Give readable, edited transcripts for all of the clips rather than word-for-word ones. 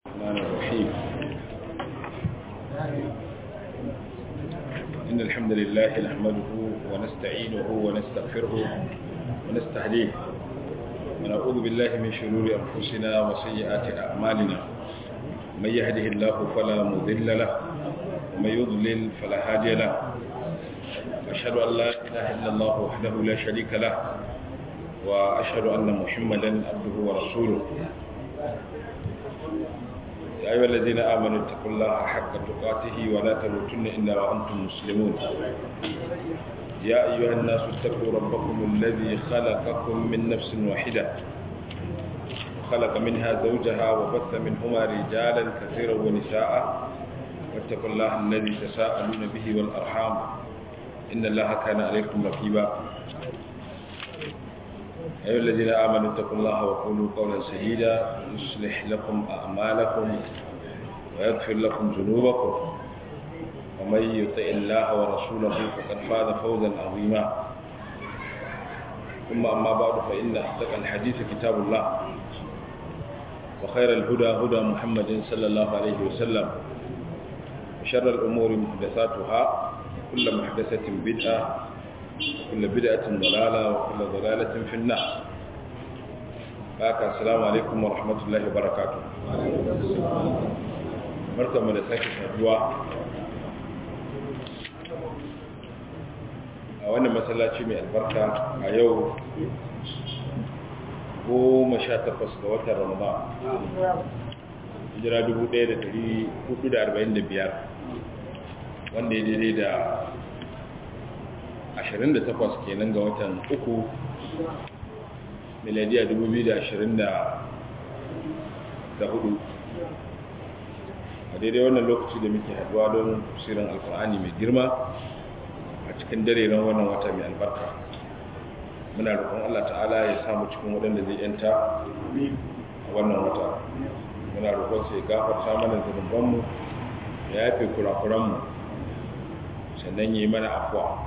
الرحمن الرحيم. إن الحمد لله نحمده ونستعينه ونستغفره ونستهديه ونعوذ بالله من شرور أنفسنا وسيئات أعمالنا. من يهده الله فلا مضل له ومن يضلل فلا هادي له. أشهد أن لا إله إلا الله وحده لا شريك له وأشهد أن محمدا عبده ورسوله. يا أيها الذين آمنوا اتقوا الله حق تقاته ولا تموتن إلا وأنتم مسلمون. يا أيها الناس اتقوا ربكم الذي خلقكم من نفس واحدة وخلق منها زوجها وبث منهما رجالا كثيرا ونساء واتقوا الله الذي تساءلون به والأرحام إن الله كان عليكم رقيبا. يا أيها الذين آمنوا اتقوا الله وقولوا قولا سديدا يصلح لكم أعمالكم ويغفر لكم ذنوبكم ومن يطع الله ورسوله فقد فاز فوزا عظيما. ثم أما بعد فإن أصدق الحديث كتاب الله وخير الهدى هدى محمد صلى الله عليه وسلم وشر الأمور محدثاتها كل محدثة بدعة وكل بدعة ضلالة وكل ضلالة في النار. السلام عليكم ورحمة الله وبركاته. مرتبة لساكت الدعاء وانا مسألة من البركة يوم 18 ga watan Ramadan hijira 1445 wanda ya daidai da 28 kenan ga watan 3 miladiya 2024 a daidai wannan lokaci da muke haduwa don tafsirin alkur'ani mai girma a cikin dare na wannan wata mai albarka. Muna roƙon Allah ta'ala ya samu cikin waɗanda zai yanta a wannan wata. Muna roƙon sai gafarta mana zunubanmu ya yafe kurakuranmu sannan yi mana afuwa.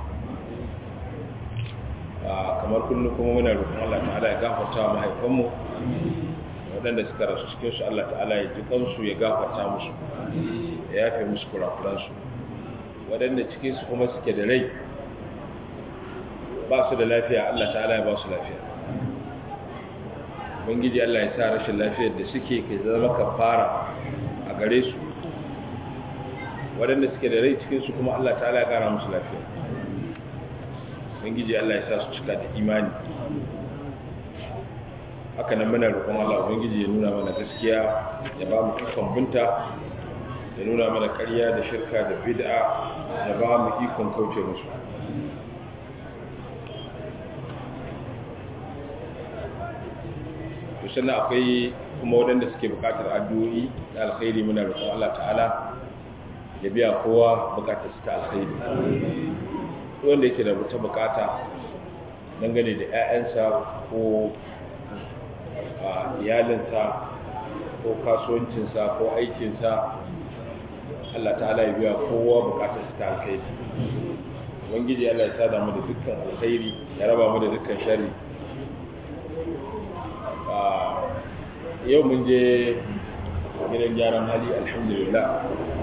Kamar kullum kuma muna roƙon Allah ta'ala ya gafarta mahaifanmu waɗanda suka rasu cikin su Allah ta'ala ya ji kansu ya gafarta musu ya yafe musu kurakuransu. Waɗanda cikin su kuma suke da rai ba su da lafiya Allah ta'ala ya ba su lafiya. Ubangiji Allah ya sa rashin lafiyar da suke kai zama kafara a gare su. Waɗanda suke da rai cikin su kuma Allah ta'ala ya ƙara musu lafiya. Ubangiji Allah ya sa su cika da imani. Haka nan muna roƙon Allah Ubangiji ya nuna mana gaskiya ya ba mu ikon binta, ya nuna mana ƙarya da shirka da bid'a ya ba mu ikon kauce musu. To sannan akwai kuma waɗanda suke buƙatar addu'o'i da alkhairi, muna roƙon Allah ta'ala ya biya kowa buƙatar su ta alkhairi. Wanda yake da wata bukata dangane da 'ya'yansa ko iyalinsa ko kasuwancinsa ko aikinsa, Allah ta'ala ya biya kowa bukatar su ta alkhairi. Ubangiji Allah ya sada mu da dukkan alkhairi ya raba mu da dukkan sharri. Yau mun je gidan gyaran hali alhamdulillah,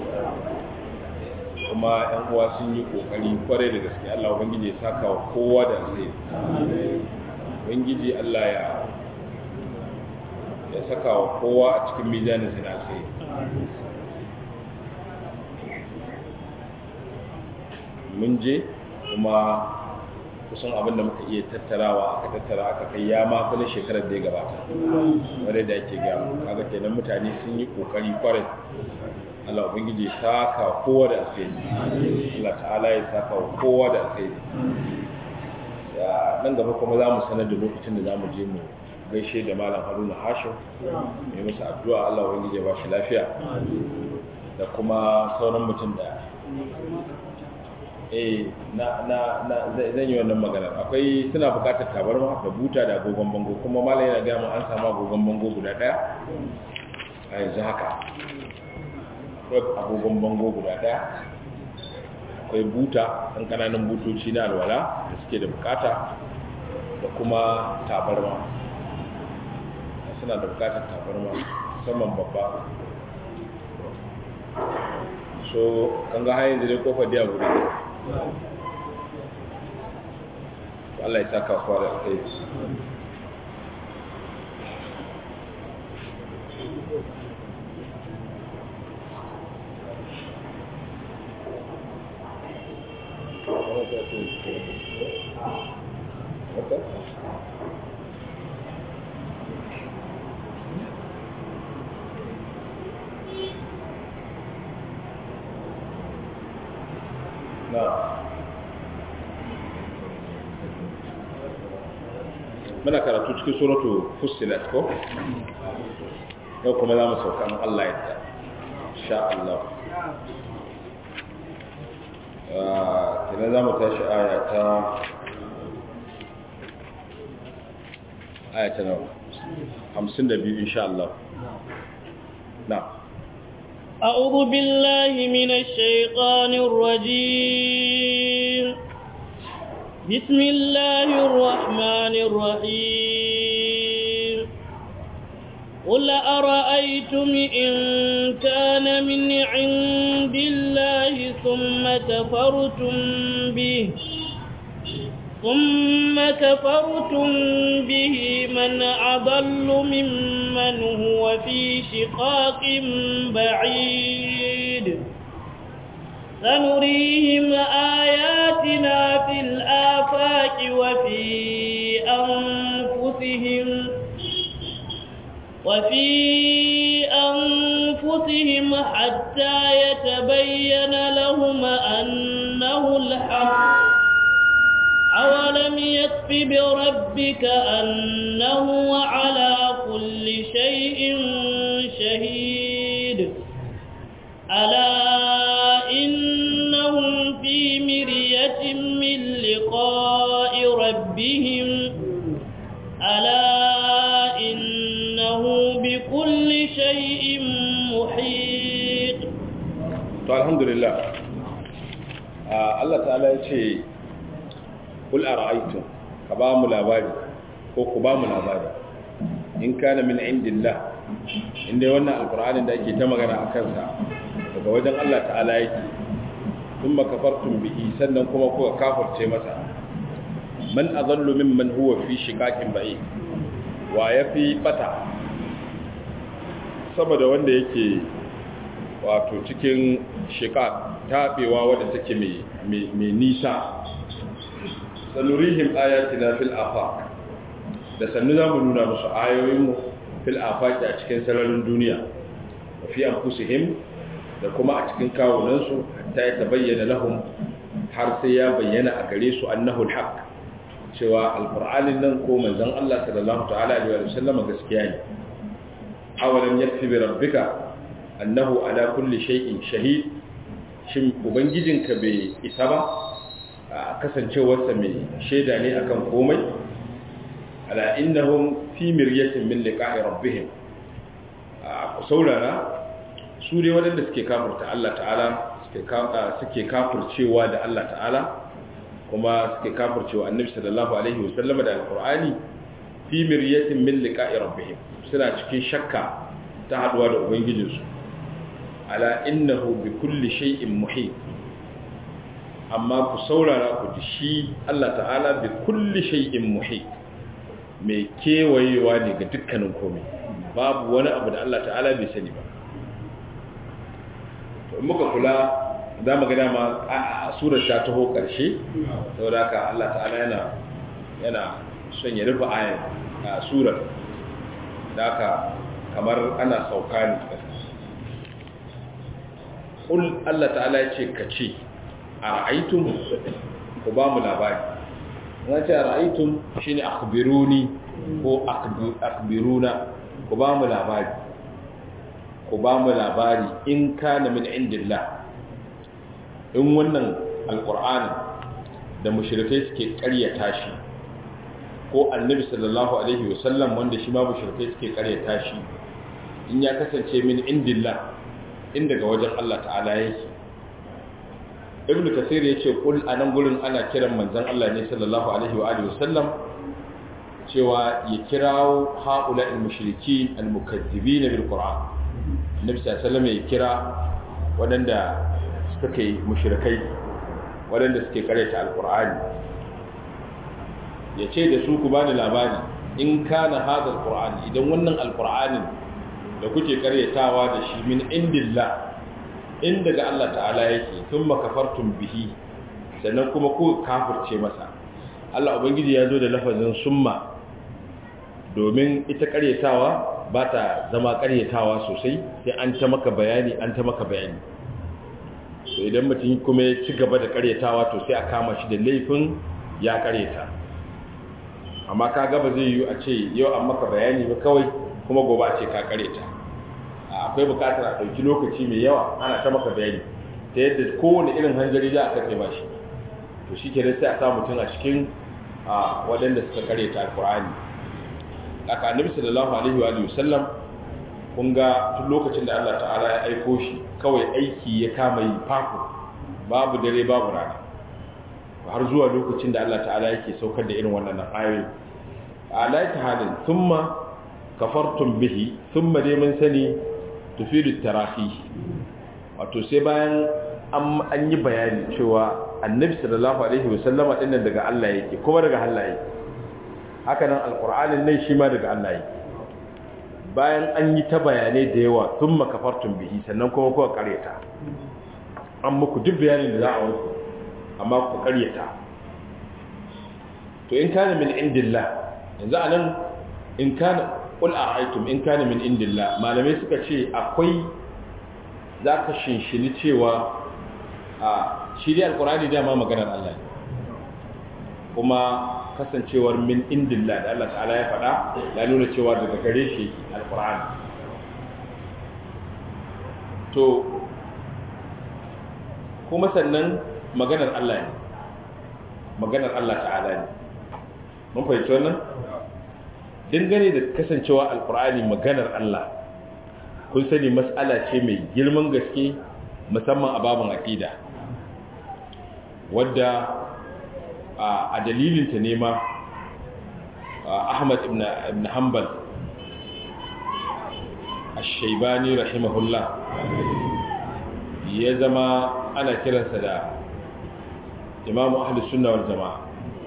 kuma ‘yan uwa sun yi ƙoƙari kwarai da gaske. Allah Ubangiji ya saka wa kowa da alheri. Ubangiji Allah ya saka wa kowa a cikin mizanin sa da alheri. Mun je kuma kusan abin da muka iya tattarawa aka tattara aka kai ya ma na shekarar da ya gabata wadda da ake gama. Kaga kenan mutane sun yi ƙoƙari kwarai. Allah Ubangiji ya saka kowa da alkhairi. Allah ta'ala ya saka kowa da alkhairi. Nan gaba kuma za mu sanar da lokacin da za mu je mu gaishe da Malam Haruna Hashim mai masa addu'a Allah Ubangiji ya ba shi lafiya, da kuma sauran mutum da zan yi wannan maganar. Akwai suna bukatar tabarma da buta da agogon bango, kuma Malam yana gaya mu an samu agogon bango guda ɗaya a yanzu haka. Akwai agogon bango guda ɗaya, akwai buta ɗan ƙananan butoci na alwala da suke da bukata, da kuma tabarma. Suna da bukatar tabarma musamman babba. So kan ga hayin da kofar da wuri Allah ya saka ku da kai. Okay. Muna karatu cikin suratu Fussilat ko? Yau kuma za mu saukan Allah yadda, sha Allah. Kina za mu tashi ayata nawa? 52 insha Allah. Na. أعوذ بالله من الشيطان الرجيم. بسم الله الرحمن الرحيم. قل أرأيتم إن كان من عند الله ثم كفرتم به من أضل ممن هو في شقاق بعيد. سنريهم آياتنا في الآفاق وفي أنفسهم حتى يتبين لهم أنه الحق. أولم يكف بربك أنه على كل شيء شهيد. ألا إنهم في مرية من لقاء ربهم. ألا إنه بكل شيء محيط. الحمد لله. الله تعالى يقول قل أرأيتم كبام الأبادي وكبام الأبادي إن كان من عند الله إن وانا القرآن دا يكي تمغنا أكنسا وكوجن الله تعالى يكي ثم كفرتم به سنن كما كوا كافر تيمسا من أضل ممن هو في شقاق بعيد ويفي بتا saboda wanda yake wato cikin shiqaq tabewa wanda take mai nisa. Sanurihim ayatina fil afaq, da sannu zamu nuna musu ayoyinmu fil afaq a cikin sararin duniya, wa fi anfusihim, da kuma a cikin kawunansu hatta ya tabayyana lahum, har sai ya bayyana a gare su annahu alhaq, cewa alqur'anin nan ko manzon Allah sallallahu ta'ala alaihi wa sallam gaskiya ne. Awalam yakfi bi rabbika annahu ala kulli shay'in shahid, shin ubangijinka bai isa ba kasancewarsa mai shaida ne akan komai. Ala innahum fi miryatin min liqa'i rabbihim, ku saurara su ne waɗanda suke kafirta Allah ta'ala, suke kafircewa da Allah ta'ala, kuma suke kafircewa annabi sallallahu alaihi wasallam da alqur'ani. Fi miryatin min liqa'i rabbihim, suna cikin shakka ta haduwa da ubangijinsu. Ala innahu bi kulli shay'in muhit, amma ku saurara ku ji shi Allah ta'ala bi kulli shay'in muhit, mai kewayewa ne ga dukkanin komai, babu wani abu da Allah ta'ala bai sani ba. To muka kula za mu ga dama a surar ta taho karshe, saboda haka Allah ta'ala yana son ya rufe ayan a surar da haka kamar ana sauka ne. Kul Allah ta'ala ya ce ka ce ara'aytum, ku ba mu labari. Na ce ara'aytum shine akhbiruni ko akhbiruna, ku ba mu labari. Ku ba mu labari in kana min indillah, in wannan alqur'ani da mushrikai suke ƙaryata shi, ko annabi sallallahu alaihi wasallam wanda shi ma mushrikai suke ƙaryata shi, in ya kasance min indillah, in daga wajen Allah ta'ala yake. Ibn Kathir ya ce kul anan gurin ana kiran manzon Allah ne sallallahu alaihi wa alihi wasallam cewa ya kirawo haula al-mushriki al-mukaththibin bil Qur'an. Annabi sallallahu alaihi wasallam ya kira waɗanda suka kai mushrikai waɗanda suke karyata al-Qur'ani, ya ce da su ku bani labari in kana hadha al-Qur'an, idan wannan al-Qur'anin da kuke karyatawa da shi min indillah, in daga Allah ta'ala yake, thumma kafartum bihi, sannan kuma ku kafirce masa. Allah ubangiji ya zo da lafazin summa domin ita karyatawa ba ta zama karyatawa sosai, sai an ta maka bayani to idan mutum kuma ya ci gaba da karyatawa to sai a kama shi da laifin ya karyata. amma ka gaba zai yi a ce yau an maka bayani ba kawai kuma gobe a ce ka karyata. Akwai bukatar a ɗauki lokaci mai yawa ana ta maka bayani ta yadda kowane irin hanzari za a karɓe ba shi, to shi ke sai a sa mutum a cikin waɗanda suka karyata alkur'ani. Aka annabi sallallahu alaihi wa sallam, kun ga tun lokacin da Allah ta'ala ya aiko shi kawai aiki ya kama yi fako, babu dare babu rana, har zuwa lokacin da Allah ta'ala yake saukar da irin wannan ayoyi. Alaita halin thumma kafartum bihi, thumma dai mun sani tufidu tarahi, wato sai bayan an yi bayani cewa annabi sallallahu alaihi wa sallama dinnan daga Allah yake kuma daga Allah yake, haka nan alqur'anin nan shi ma daga Allah yake. Bayan an yi ta bayanai da yawa thumma kafartum bihi, sannan kuma kuka karyata. An muku duk bayanin da za a muku amma ku karyata. To in kana min indillah, yanzu anan in kana qul a'aytum in kana min indillah, malamai suka ce akwai zaka shinshini cewa shi dai alqur'ani da ma maganar Allah ne, kuma kasancewar min indillah da Allah ta'ala ya faɗa ya nuna cewa daga gare shi alqur'ani. To kuma sannan maganar Allah ne, maganar Allah ta'ala ne. Mun fahimci wannan? Dangane da kasancewa alqur'ani maganar Allah, kun sani mas'ala ce mai girman gaske, musamman a babin aqida, wadda a dalilinta ne ma Ahmad ibn Hanbal ash-Shaybani rahimahullah ya zama ana kiransa da Imam Ahlus Sunna wal Jama'a,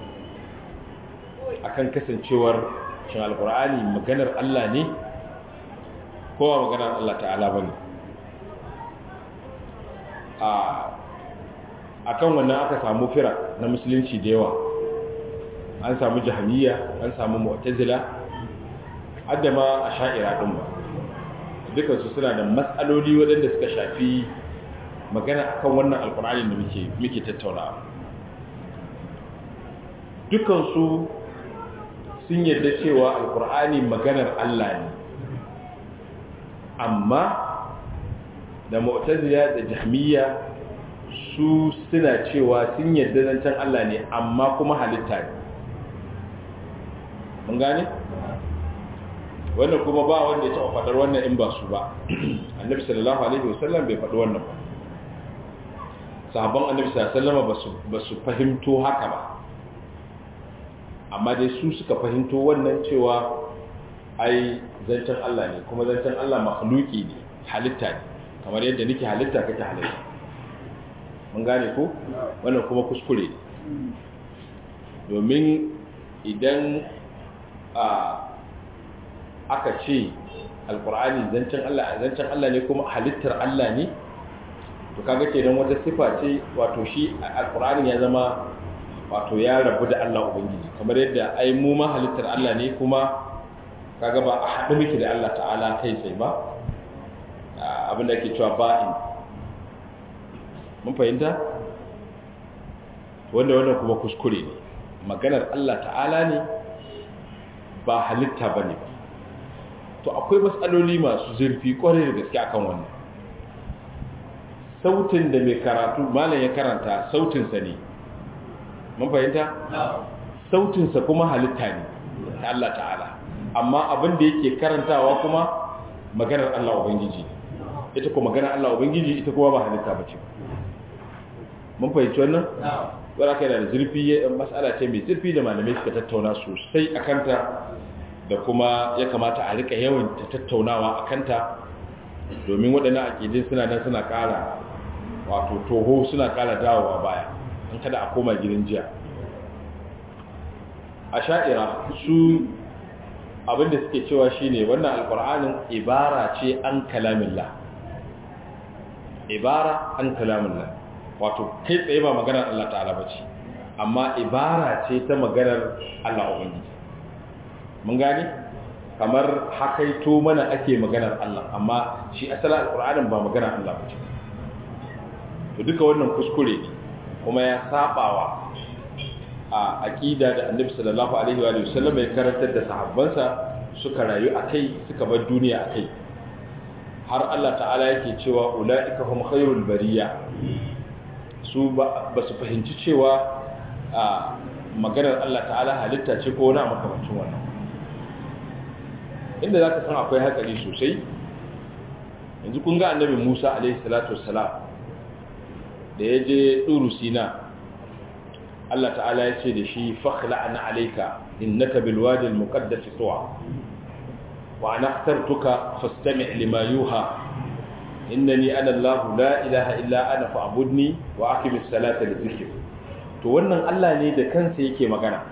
akan kasancewar shin alqur'ani maganar Allah ne ko maganar Allah ta'ala bane. Akan wannan aka samu fira na musulunci da yawa, an samu jahmiya, an samu mu'tazila, hadda ma asha'ira din ba, dukansu suna da matsaloli waɗanda suka shafi magana akan wannan alkur'ani da muke tattaunawa. Dukansu sun yarda cewa alkur'ani maganar Allah ne, amma da mu'tazila da jahmiya su suna cewa sun yarda zancen Allah ne amma kuma halitta ne. Mun gane? Wannan kuma ba wanda ya taɓa faɗar wannan in ba su ba. Annabi sallallahu alaihi wasallam bai faɗi wannan ba. Sahabban Annabi sallallahu alaihi wasallam ba su fahimto haka ba. Amma dai su suka fahimto wannan cewa ai zancen Allah ne, kuma zancen Allah makhluki ne, halitta ne, kamar yadda nake halitta kake halitta. Mun gane ko? Wannan kuma kuskure ne. Domin idan aka ce alkur'ani zancen Allah ne kuma halittar Allah ne, to kaga kenan wata sifa ce, wato shi alkur'ani ya zama wato ya rabu da Allah ubangiji, kamar yadda ai mu ma halittar Allah ne kuma kaga ba a haɗu miki da Allah ta'ala kai sai ba, abinda ake cewa ba'in. Mun fahimta? Wannan kuma kuskure ne, maganar Allah ta'ala ne ba halitta bane ba. To akwai matsaloli masu zurfi kwarai da gaske akan wannan. Sautin da mai karatu malam ya karanta sautinsa ne, mun fahimta? Sautinsa kuma halitta ne ta Allah ta'ala, amma abin da yake karantawa kuma maganar Allah ubangiji, ita kuma maganar Allah ubangiji ita kuma ba halitta bace. Mun fahimci wannan? wanda kai da zurfi mas'ala ce mai zurfi da malamai suka tattauna sosai akanta da kuma ya kamata a rika yawan tattaunawa akanta domin waɗannan aqidin suna nan suna ƙara wato toho suna ƙara dawowa baya an kada a koma gidan jiya asha'ira su abinda suke cewa shine wannan alqur'anin ibara ce an kalamillah ibara an kalamillah wato kai tsaye ba maganar Allah ta'ala bace amma ibara ce ta maganar Allah ubangiji mun gane kamar hakaito mana ake maganar Allah amma shi asalin alqur'anin ba maganar Allah bace to duka wannan kuskure kuma ya sabawa a aqida da Annabi sallallahu alaihi wa sallam ya karantar da sahabbansa suka rayu akai suka bar duniya akai har Allah ta'ala yake cewa ulaika hum khairul bariya su ba su fahimci cewa maganar Allah ta'ala halitta ce ko wani makamancin wannan inda zaka san akwai hatsari sosai yanzu kun ga Annabi Musa alaihi salatu wassalam da yaje Turu Sina Allah ta'ala ya ce da shi fakhla'na alayka innaka bil wadi al muqaddas tuwa wa ana akhtartuka fastami' lima yuha innani ana Allah la ilaha illa ana fa'budni wa aqimis salata li dhikri to wannan Allah ne da kansa yake magana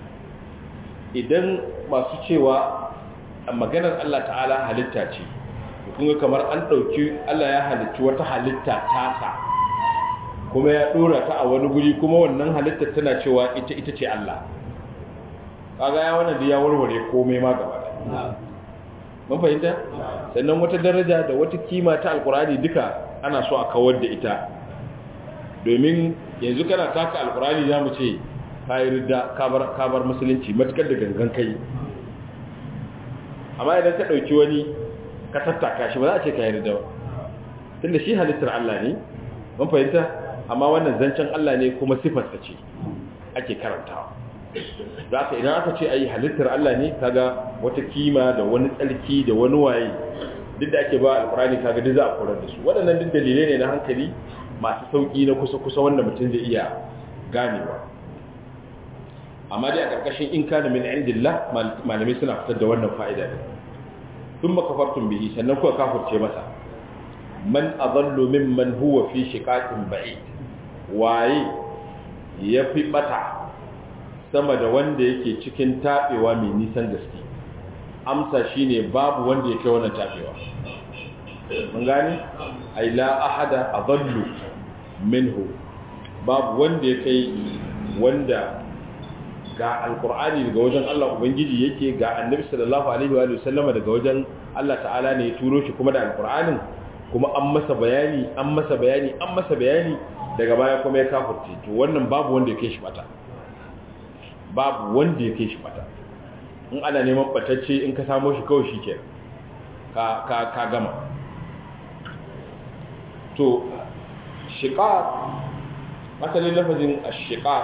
idan masu cewa maganar Allah ta'ala halitta ce kun ga kamar an dauki Allah ya halicci wata halitta tasa kuma ya dora ta a wani guri kuma wannan halittar tana cewa ita ce Allah kaga ya wannan da ya warware komai ma gaba da mun fahimta sannan wata daraja da wata kima ta alkurani duka ana so a kawar da ita domin yanzu kana taka alkurani zamu ce kai ridda kabar musulunci matukar da gangan kai amma idan ka dauki wani ka tattaka shi ba za a ce kai ridda ba tunda shi halittar Allah ne mun fahimta amma wannan zancen Allah ne kuma sifarsa ce ake karantawa da aka idan aka ce ayi halittar Allah ne kaga wata kima da wani tsarki da wani waye duk da ake ba alkurani kaga duk za a korar da su waɗannan duk dalilai ne na hankali masu sauki na kusa-kusa wanda mutum zai iya ganewa amma dai a ƙarƙashin in kana min indillah malamai suna fitar da wannan fa'ida ne tun baka fartun bihi sannan kuka kafurce masa man adallu mimman huwa fi shiqaqin ba'id waye yafi bata sama da wanda yake cikin tabewa mai nisan gaske amsa shine babu wanda yake wannan tabewa mun gane ai la ahada adallu minhu babu wanda yake wanda ga alqur'ani daga wajen Allah ubangiji yake ga annabi sallallahu alaihi wa sallama daga wajen Allah ta'ala ne ya turo shi kuma da alqur'anin kuma an masa bayani daga baya kuma ya kafurce to wannan babu wanda yake shi bata babu wanda yake shi bata in ana neman batacce in ka samo shi kawai shike ka gama to shiqaq masalin lafazin ash-shiqaq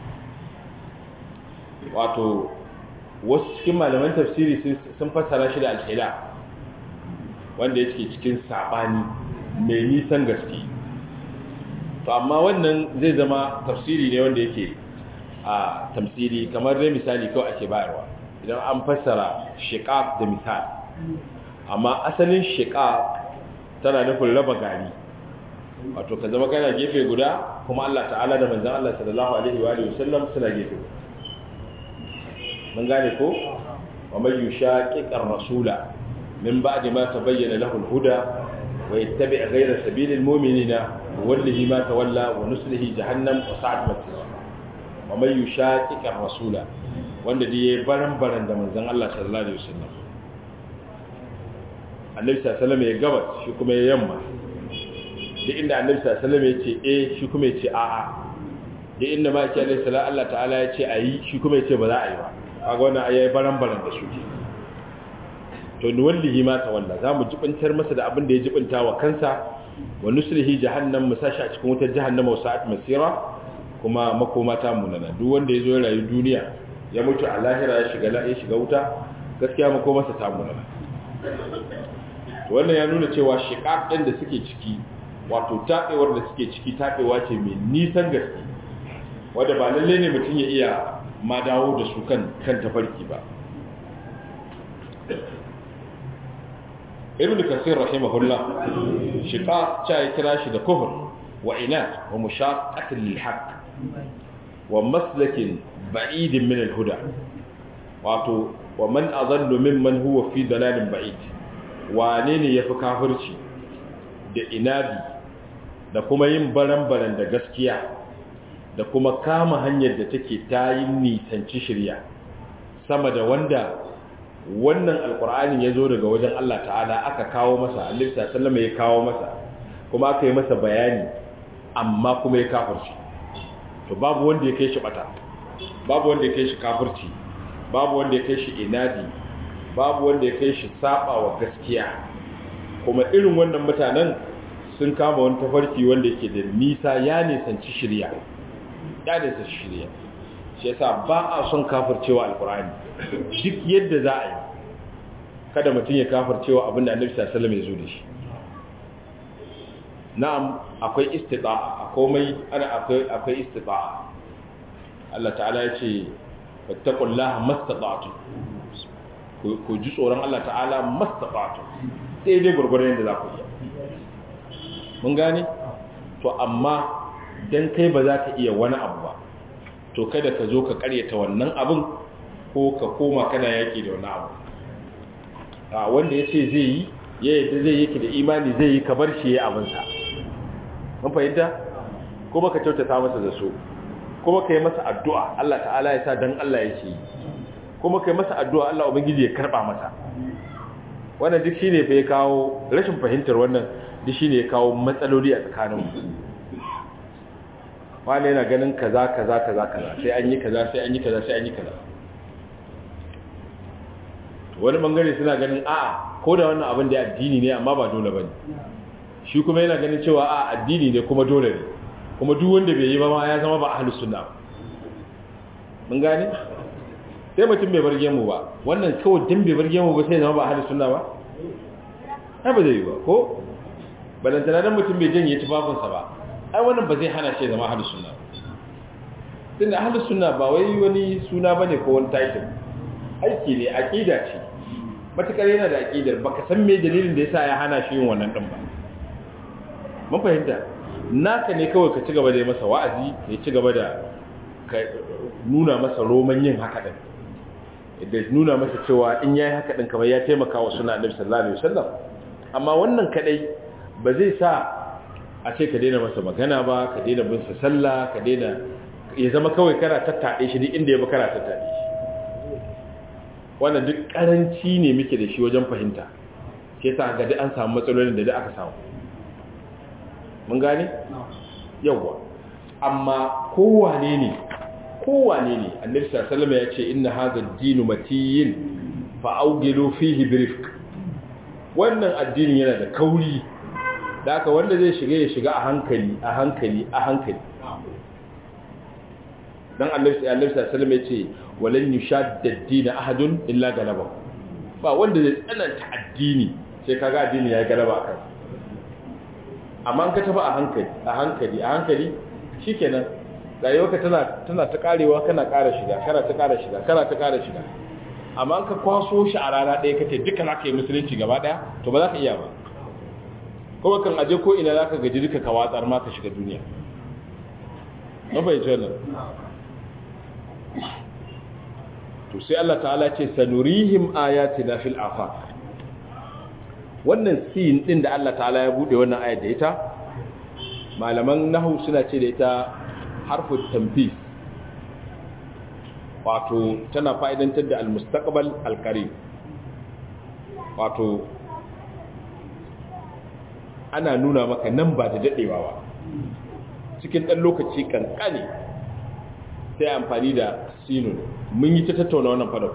wato wasu cikin malaman tafsiri sun fassara shi da al-khilaf wanda yake cikin sabani mai nisan gaske to amma wannan zai zama tafsiri ne wanda yake a tamsiri kamar dai misali kawai ake bayarwa idan an fassara shiqaq da misal amma asalin shiqaq tana nufin raba gari wato ka zama kana gefe guda kuma Allah ta'ala da manzon Allah sallallahu alaihi wa alihi wasallam suna gefe mun gane ko wa may yushaqiq ar-rasula من بعد ما تبين له الهدى ويتبع غير سبيل المؤمنين نوله ما تولى ونسله جهنم وساءت مصيرا ومن يشاقق الرسول wanda da yayi baran da manzon Allah sallallahu alaihi wasallam Annabi sallallahu alaihi wasallam ya gabas shi kuma ya yamma da inda Annabi sallallahu alaihi wasallam ya ce shi kuma ya ce a'a da inda ma yake alaihi sallallahu Allah ta'ala ya ce ayi shi kuma ya ce ba za a yi ba kaga wannan ayayi baran da su to ni wallahi ma tawalla zamu jibintar masa da abin da ya jibinta wa kansa wa nusrihi jahannam musashi a cikin wutar jahannama wa sa'at masira kuma makoma ta munana duk wanda yazo ya rayu duniya ya mutu a lahira ya shiga wuta gaskiya makoma sa ta munana to wannan ya nuna cewa shiqaq din da suke ciki wato tabewar da suke ciki tabewa ce mai nisan gaske wanda ba lalle ne mutum ya iya ma dawo da su kan tafarki ba. ibn kasir rahimahullah shiqa cha ya kira shi da kufr wa inat wa mushaqqatin lil haqq wa maslakin ba'idin min al huda, wato wa man adallu mimman huwa fi dalalin ba'id, wane ne yafi kafirci da inadi da kuma yin baran-baran da gaskiya da kuma kama hanyar da take tayin nisanci shirya sama da wanda wannan alkur'ani ya zo daga wajen Allah ta'ala aka kawo masa, Annabi sallallahu alaihi wasallam ya kawo masa, kuma aka yi masa bayani amma kuma ya kafirci. To babu wanda ya kai shi bata, babu wanda ya kai shi kafirci, babu wanda ya kai shi inadi, babu wanda ya kai shi saba wa gaskiya. Kuma irin wannan mutanen sun kama wani tafarki wanda yake da nisa, ya nisanci shirya, shi yasa ba a son kafircewa alkur'ani duk yadda za a yi. Kada mutum ya kafircewa abinda Annabi sallallahu alaihi wasallam ya zo da shi. Na'am, akwai istita'a, komai akwai istita'a. Allah ta'ala ya ce fattaqullaha mastata'tu, ku ji tsoron Allah ta'ala mastata'tu, sai dai gurgurdan yadda za ku yi. Mun gane? To amma dan kai ba za ka iya wani abu ba, to kada ka zo ka karyata wannan abin ko ka koma kana yaki da wannan abu. Wanda ya ce zai yi, ya yadda zai yake da imani zai yi, ka bar shi ya abinsa. Mun fahimta? Kuma ka kyautata masa da so, kuma ka yi masa addu'a Allah ta'ala ya sa dan Allah ya ce, kuma ka yi masa addu'a Allah Ubangiji ya karɓa masa. Wannan duk shi ne fa ya kawo rashin fahimtar wannan, duk shi ne ya kawo matsaloli a tsakaninmu. Wani yana ganin kaza sai an yi kaza sai an yi kaza sai an yi kaza. Wani bangare suna ganin a'a ko da wannan abin da addini ne amma ba dole bane, shi kuma yana ganin cewa a addini ne kuma dole ne, kuma duk wanda bai yi ba ma ya zama ba ahlus sunna. Mun gane? Sai mutum bai barge mu ba, wannan kawai din bai barge mu ba sai zama ba ahlus sunna ba? Ai ba zai yi ba ko? Balantana dan mutum bai janye tufafinsa ba, ai wannan ba zai hana shi zama ahlus sunna. Tunda ahlus sunna ba wai wani suna bane ko wani title, aiki ne, aqida ce. Matakar yana da aqidar, baka san me dalilin da yasa ya hana shi yin wannan din ba. Mun fahimta? Naka ne kawai ka ci gaba da masa wa'azi, ya ci gaba da ka nuna masa roman yin haka din, da nuna masa cewa in yayi haka din kamar ya taimaka wa sunna Annabi sallallahu alaihi wasallam. Amma wannan kadai ba zai sa a ce ka daina masa magana ba, ka daina bin sa sallah, ka daina, ya zama kawai kana tattaɗe shi duk inda ya bi kana tattaɗe shi. Wannan duk karanci ne muke da shi wajen fahimta, ke sa ga duk an samu matsalolin da duk aka samu. Mun gane? Yawwa. Amma kowane ne Annabi sallallahu alaihi wasallam ya ce inna hadha ad-din matiyin fa awgilu fihi birifq. Wannan addini yana da kauri, da haka wanda zai shiga a hankali. Dan Allah sallallahu alaihi wasallam ya ce walan yushadda ad-din ahadun illa galaba. Ba wanda zai tsananta addini sai kaga addini ya galaba akan. Amma an ka tafi a hankali shikenan rayuwarka tana ta karewa, kana ƙara shiga. Amma an ka kwaso shi a rana ɗaya kace duka za ka yi musulunci gaba ɗaya, to ba za ka iya ba. Kuma kan aje ko ina za ka gaji duka ka watsar ma ka shiga duniya. Mabai janar. To sai Allah ta'ala ce sanurihim ayatina fil afaq. Wannan sin din da Allah ta'ala ya bude wannan ayat da ita, malaman nahwu suna ce da ita harfu tanfis, wato tana fa'idantar da al-mustaqbal al-qarib. Wato ana nuna maka nan ba da dadewa ba, cikin dan lokaci kankane, sai amfani da sinun. Mun yi ta tattauna wannan fadar.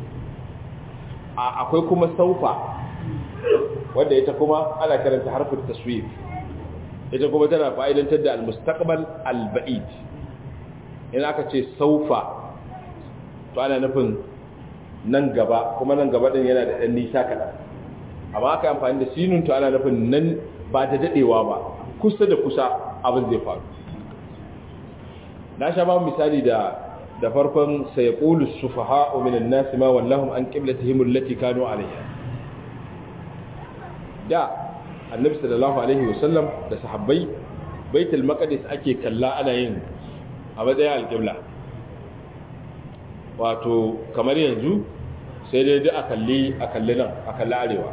Akwai kuma saufa, wadda ita kuma ana karanta harfin taswif, ita kuma tana fa'idantar da al-mustaqbal al-ba'id. Ina aka ce saufa, to ana nufin nan gaba, kuma nan gaba din yana da ɗan nisa kaɗan. Amma aka amfani da sinun, to ana nufin nan ba da daɗewa ba, kusa da kusa abin zai faru. na sha ba misali da farkon sayaqulu sufaha'u minan nas ma wallahum an qiblatihim allati kanu alayha. Da annabi sallallahu alaihi wasallam da sahabbai baitul maqdis ake kalla ana yin a matsayin alqibla, wato kamar yanzu sai dai duk a kalli nan a kalli arewa.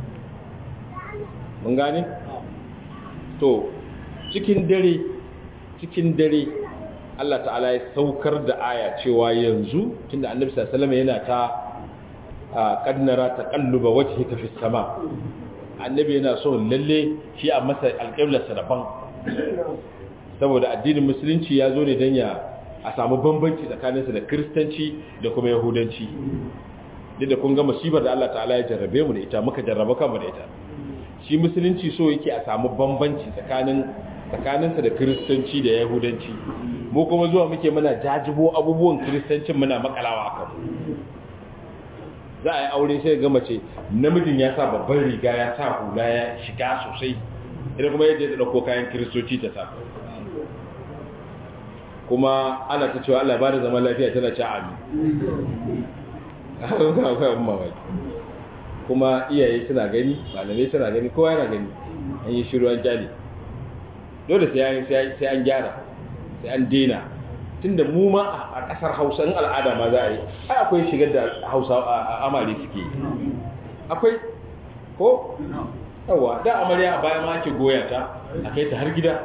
Mun gane? To cikin dare Allah ta'ala ya saukar da aya cewa yanzu tunda annabi sallallahu alaihi wasallam yana ta qaddara taqalluba wajhika fis sama, annabi yana so lalle shi a masa alqiblarsa daban, saboda addinin musulunci ya zo ne dan ya a samu bambanci tsakaninsa da kristanci da kuma yahudanci. Duk da kun ga musibar da Allah ta'ala ya jarrabe mu da ita, muka jarraba kanmu da ita. Shi musulunci so yake a samu bambanci tsakaninsa da kiristanci da yahudanci, mu kuma zuwa muke muna jajibo abubuwan kiristancin muna makalawa akan. Za a yi aure sai ga mace namijin ya sa babban riga ya sa hula ya shiga sosai, idan kuma yadda ya dauko kayan kiristoci ta sa, kuma ana ta cewa Allah ba da zaman lafiya tana ci amin. Kuma iyaye suna gani, malamai suna gani, kowa yana gani, an yi shiru an jali. Dole sai an gyara, sai an dena. Tunda mu ma a kasar Hausa in al'ada ma za a yi, ai akwai shigar da Hausa a amare suke yi. Akwai ko? Yawa, da amarya a baya ma ake goya ta, a kai ta har gida.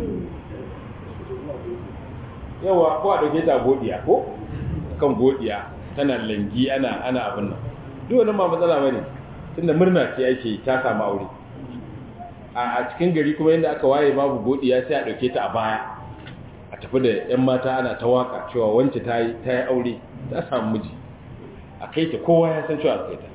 Yawa, ko a dauke ta godiya ko? Kan godiya, tana langi ana abin nan. Duk wannan ma matsala bane. Tunda murna ce ake ta samu aure a cikin gari, kuma yadda aka waye babu godiya sai a dauke ta a baya a tafi da yan mata ana ta waka cewa wance ta yi aure, ta samu miji, a kai ta kowa ya san cewa a kai ta.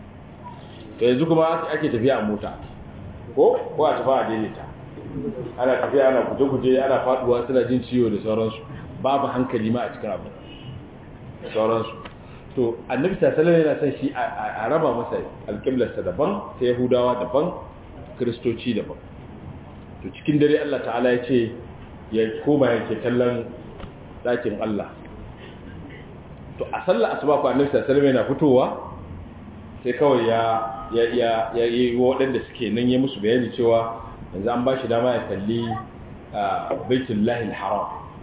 To yanzu kuma ake tafiya a mota ko a tafi a daidaita, ana tafiya ana guje-guje ana faduwa suna jin ciwo da sauransu, babu hankali ma a cikin abu da sauransu. To annabi sallallahu alaihi wasallam yana son shi a raba masa alƙiblarsa daban, ta yahudawa daban, kristoci daban. To cikin dare Allah ta'ala ya ce ya koma yake kallon ɗakin Allah. To a sallar asuba ko annabi sallallahu alaihi wasallam yana fitowa sai kawai ya yi waɗanda suke nan ya musu bayani cewa yanzu an ba shi dama ya kalli baitullahil haram.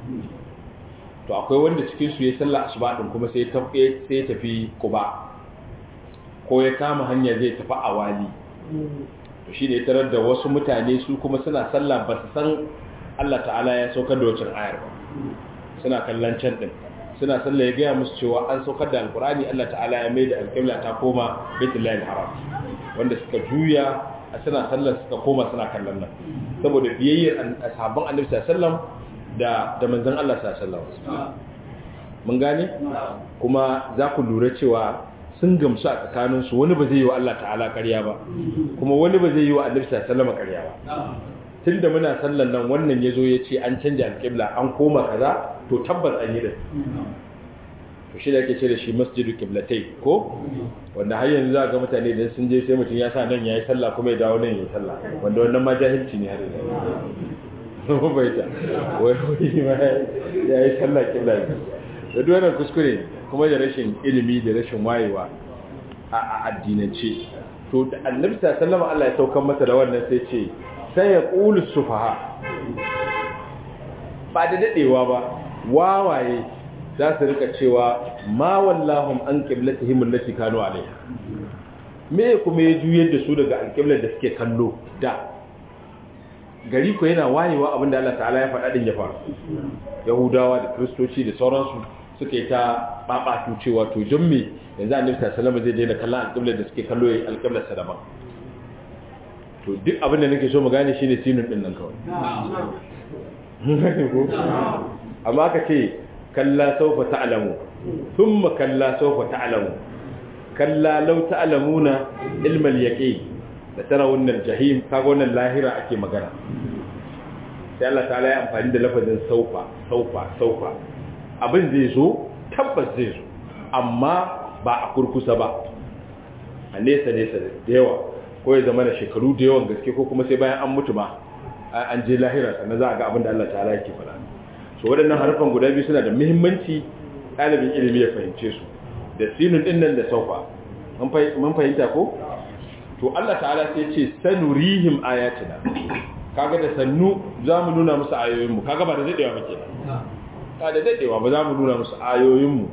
To akwai wanda cikin su ya sallah asuba din kuma sai ya tafi Quba, ko ya kama hanya zai tafi Awali. To shine ya tarar da wasu mutane su kuma suna sallah ba su san Allah ta'ala ya saukar da wacin ayar ba, suna kallon can din, suna sallah ya gaya musu cewa an saukar da alqur'ani, Allah ta'ala ya mai da alqibla ta koma baitullahil haram, wanda suka juya a suna sallar suka koma suna kallon nan saboda biyayyar ashaban annabi sallallahu alaihi wasallam da manzon Allah sallallahu alaihi wasallam. Mun gane? Kuma za ku lura cewa sun gamsu a tsakaninsu, wani ba zai yi wa Allah ta'ala ƙarya ba, kuma wani ba zai yi wa annabi sallallahu alaihi wasallam ƙarya ba. Tunda muna sallan nan wannan yazo ya ce an canja alƙibla an koma kaza, to tabbas an yi da to shi da ake ce da shi masjidu qiblatai ko, wanda har yanzu za ga mutane idan sun je sai mutum ya sa nan yayi sallah kuma ya dawo nan yayi sallah, wanda wannan ma jahilci ne har yanzu. Ko bai ta wai ma ya yi sallah qibla da duk wannan kuskure kuma da rashin ilimi da rashin wayewa a addinance. To da annabi sallallahu alaihi wasallam Allah ya saukar masa da wannan sai ce sai ya qulu sufaha, ba da dadewa ba wawaye za su rika cewa ma wallahum an qiblatihim allati kanu alaiha, me kuma ya juyar da su daga alqiblar da suke kallo da. Gari ko yana wayewa abinda Allah ta'ala ya faɗa din ya faru, yahudawa da kristoci da sauransu suka yi ta babatu cewa to jamme yanzu annabi sallallahu alaihi wasallam zai daina kallon alqiblar da suke kallo alqiblar sa daban. To duk abin da nake so mu gane shine sinun din nan kawai. Amma ka ce kalla sawfa ta'lamu thumma kalla sawfa ta'lamu kalla law ta'lamuna ilmal yaqin da tarawun al-jahim, kaga wannan lahira ake magana. Sai Allah ta'ala ya amfani da lafazin saufa. Abin zai zo, tabbas zai zo, amma ba a kurkusa ba, a nesa da yawa, ko ya zama da shekaru da yawan gaske, ko kuma sai bayan an mutu ba an je lahira sannan za a ga abin da Allah ta'ala yake faɗa. So to waɗannan harfan guda biyu suna da muhimmanci ɗalibin ilimi ya fahimce su da sinun ɗin nan da saufa mun fahimta ko to Allah ta'ala sai ce sanurihim ayatina kaga da sannu za mu nuna musu ayoyinmu kaga ba da daɗewa ba kenan ba da daɗewa ba za mu nuna musu ayoyinmu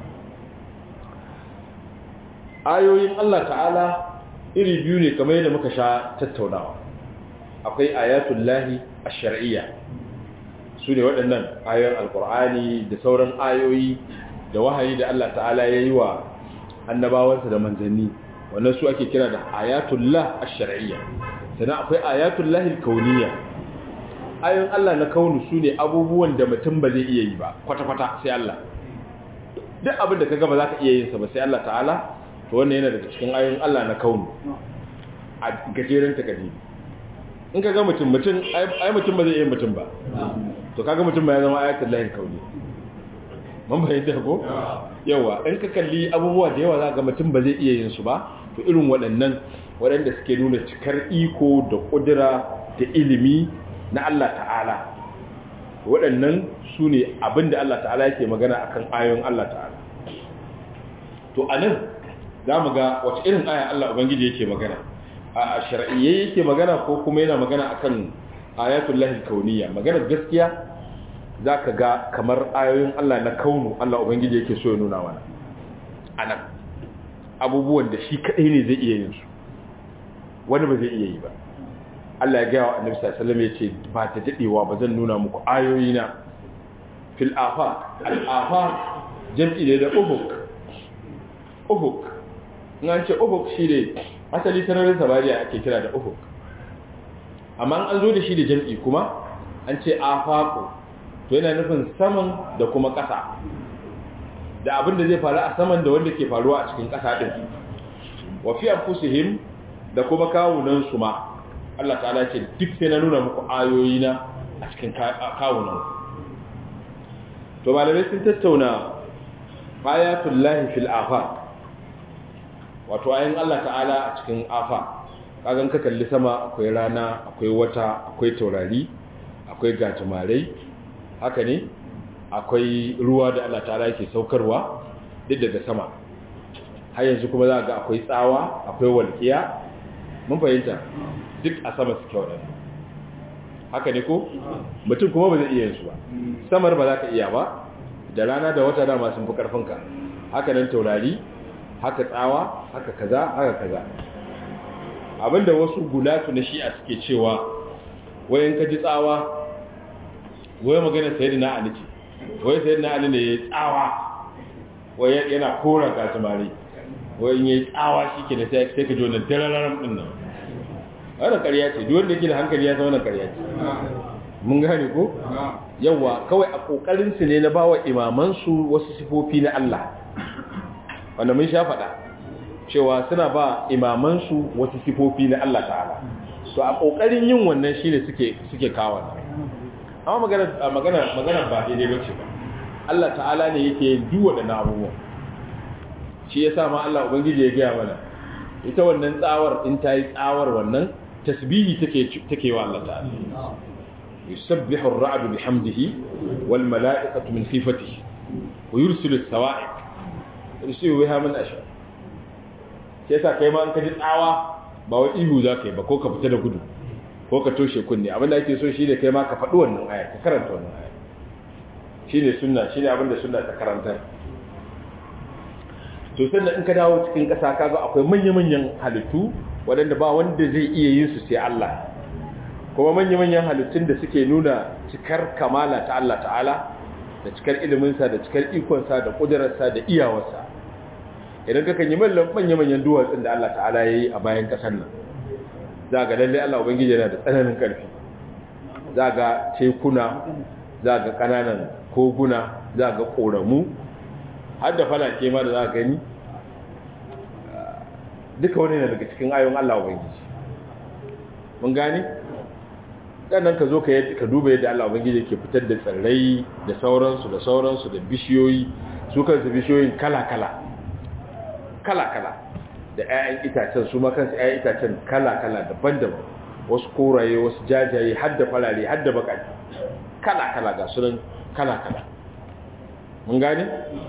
ayoyin Allah ta'ala iri biyu ne kamar yadda muka sha tattaunawa akwai ayatul lahi ash-shar'iyya su ne waɗannan ayoyin alkur'ani da sauran ayoyi da wahayi da Allah ta'ala ya yi wa annabawansa da manzanni wannan su ake kira da ayatullah ash-shar'iyya sannan akwai ayatullah al-kauniyya ayoyin Allah na kaunu su ne abubuwan da mutum ba zai iya yi ba kwata-kwata sai Allah duk abin da kaga ba za ka iya yin sa ba sai Allah ta'ala to wannan yana daga cikin ayoyin Allah na kaunu a gajeren takaddi in kaga mutum ai mutum ba zai iya mutum ba to kaga mutum ba ya zama ayatullah al-kauniyya mun bayyana ko yawa in ka kalli abubuwa da yawa za ga mutum ba zai iya yin su ba to irin waɗannan waɗanda suke nuna cikar iko da ƙudura da ilimi na Allah ta'ala waɗannan su ne abinda Allah ta'ala yake magana akan ayoyin Allah ta'ala to anan za mu ga wace irin aya Allah Ubangiji yake magana a shar'iyye yake magana ko kuma yana magana akan ayatullahi kauniyya maganar gaskiya za ka ga kamar ayoyin Allah na kaunu Allah Ubangiji yake so ya nuna mana a nan abubuwan da shi kaɗai ne zai iya yin su wani ba zai iya yi ba Allah ya gaya wa annabi sallallahu alaihi wasallam ya ce ba ta daɗewa ba zan nuna muku ayoyi na fil afaq al afaq jam'i ne da ufuk in an ce ufuk shi ne asali sararin samariya ake kira da ufuk amma an zo da shi da jam'i kuma an ce afaqu to yana nufin saman da kuma ƙasa da abin da zai faru a saman da wanda ke faruwa a cikin ƙasa ɗin wa fi anfusihim da kuma kawunan su ma Allah ta'ala ce duk sai na nuna muku ayoyi na a cikin kawunan to malamai sun tattauna ayatul lahi fil afaq wato ayin Allah ta'ala a cikin afaq kagan ka kalli sama akwai rana akwai wata akwai taurari akwai gajimare haka ne akwai ruwa da Allah ta'ala yake saukarwa duk daga sama har yanzu kuma za ga akwai tsawa akwai walƙiya mun fahimta duk a sama suke waɗanda haka ne ko mutum kuma ba zai iya yin su ba samar ba za ka iya ba da rana da wata dama sun fi ƙarfinka haka nan taurari haka tsawa haka kaza abinda wasu gulatu na shi'a suke cewa wayan ka ji tsawa wai magana sayyidina Ali ce wai sayyidina Ali ne ya tsawa wai yana kora gajimare wai in yayi tsawa shike da sai ka ji wannan dalalaran din nan wannan ƙarya ce duk wanda yake da hankali ya san wannan ƙarya ce mun gane ko yawa kawai a kokarin su ne na bawa imaman su wasu sifofi na Allah wanda mun sha faɗa cewa suna ba imaman su wasu sifofi na Allah ta'ala to a kokarin yin wannan shine suke kawo amma magana ba daidai bace ba Allah ta'ala ne yake yin duk waɗannan abubuwan shi yasa ma Allah ubangiji ya gaya mana ita wannan tsawar in ta yi tsawar wannan tasbihi take wa Allah ta'ala yusabbihu ar-ra'du bihamdihi wal mala'ikatu min khifatihi wa yursilu as-sawa'iq yursilu biha man asha sai yasa kai ma an kaji tsawa ba wai ihu zaka yi ba ko ka fita da gudu ko ka toshe kunne abinda ake so shi ne kai ma ka faɗi wannan aya ka karanta wannan aya shi ne sunna shi ne abinda sunna ta karanta to sannan in ka dawo cikin ƙasa kaga akwai manya-manyan halittu waɗanda ba wanda zai iya yin su sai Allah kuma manya-manyan halittun da suke nuna cikar kamala ta Allah ta'ala da cikar iliminsa da cikar ikonsa da ƙudurarsa da iyawarsa idan ka kan yi manya-manyan duwatsun da Allah ta'ala ya yi a bayan ƙasar nan za ga lalle Allah Ubangiji yana da tsananin ƙarfi za ga tekuna za ga ƙananan koguna za ga ƙoramu har da falake ma da za ka gani duka wani yana daga cikin ayon Allah Ubangiji mun gane sannan ka zo ka duba yadda Allah Ubangiji ke fitar da tsirrai da sauransu da bishiyoyi su kansu bishiyoyin kala-kala da 'ya'yan itacen su ma kansu 'ya'yan itacen kala-kala daban-daban wasu koraye wasu jajaye har da falale har da bakaki kala-kala ga sunan kala-kala. Mun gane?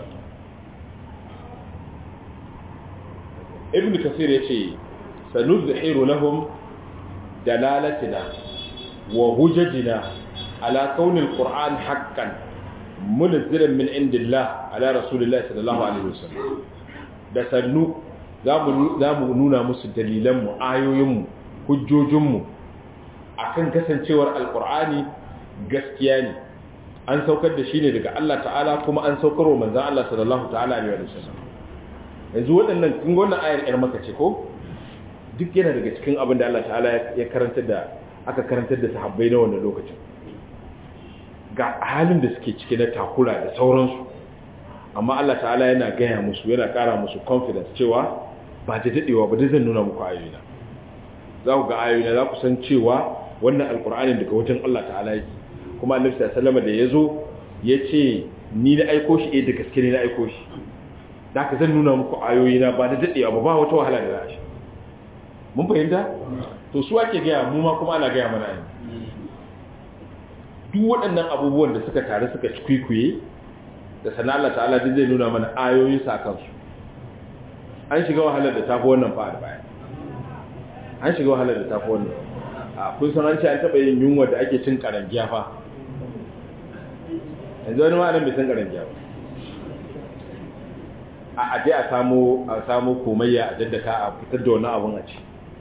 Ibn Kasir ya ce, sanuzhiru lahum dalalatina wa hujajina ala kaunil Qur'an haqqan munazzilan min indillah ala Rasulillah sallallahu alaihi wasallam. Da sannu za mu nuna musu dalilanmu, ayoyinmu, hujjojinmu akan kasancewar alqur'ani gaskiya ne, an saukar da shi ne daga Allah ta'ala kuma an saukar wa manzan Allah sallallahu ta'ala alaihi wa sallam. Yanzu waɗannan kun wannan ayar ƴar maka ce ko duk yana daga cikin abin da Allah ta'ala ya karantar da aka karantar da sahabbai na wannan lokacin, ga halin da suke cike na takura da sauransu, amma Allah ta'ala yana gaya musu, yana ƙara musu confidence cewa ba da dadewa ba da zan nuna muku ayoyina. Za ku ga ayoyina, za ku san cewa wannan alkur'anin daga wajen Allah ta'ala yake. Kuma annabi sallallahu alaihi wasallam da yazo yace ni na aiko shi, da gaske ne na aiko shi, da ka zan nuna muku ayoyina ba da dadewa ba wata wahala da za shi. Mun fahimta? To su ake gaya mu ma kuma ana gaya mana ne. Duk waɗannan abubuwan da suka tare suka kwikwiye da sanan Allah ta'ala duk zai nuna mana ayoyin sa kansu. An shiga wahalar da tafi wannan fa da baya. An shiga wahalar da tafi wannan. A kun san an ce an taɓa yin yunwa da ake cin karangiya fa. Yanzu wani malam bai san karangiya ba. A je a samu komayya a jaddaka a fitar da wani abun a ci.